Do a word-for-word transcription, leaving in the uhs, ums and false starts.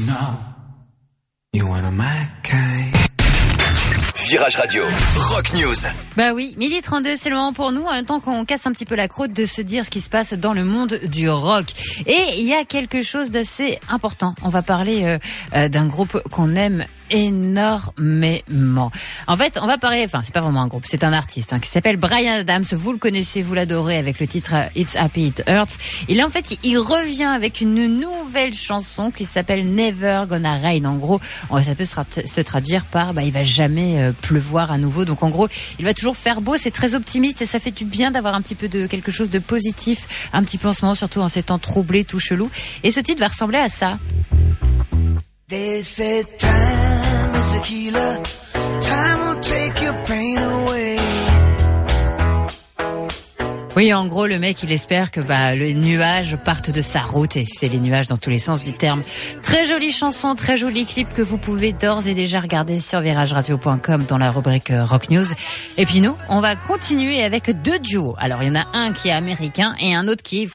know you one of my kind. Virage Radio, Rock News. Bah oui, midi trente-deux, c'est le moment pour nous, en même temps qu'on casse un petit peu la croûte, de se dire ce qui se passe dans le monde du rock. Et il y a quelque chose d'assez important. On va parler euh, euh, d'un groupe qu'on aime énormément. En fait, on va parler, enfin, c'est pas vraiment un groupe, c'est un artiste hein, qui s'appelle Bryan Adams. Vous le connaissez, vous l'adorez avec le titre It's Happy It Hurts. Et là, en fait, il revient avec une nouvelle chanson qui s'appelle Never Gonna Rain. En gros, ça peut se traduire par bah, il va jamais euh, pleuvoir à nouveau. Donc en gros, il va toujours faire beau, c'est très optimiste et ça fait du bien d'avoir un petit peu de quelque chose de positif, un petit peu en ce moment, surtout en ces temps troublés, tout chelou. Et ce titre va ressembler à ça. They said time is a healer, time will take your pain away. Oui, en gros, le mec, il espère que bah le nuage parte de sa route, et c'est les nuages dans tous les sens du terme. Très jolie chanson, très joli clip que vous pouvez d'ores et déjà regarder sur virage radio point com dans la rubrique Rock News. Et puis nous, on va continuer avec deux duos. Alors, il y en a un qui est américain et un autre qui est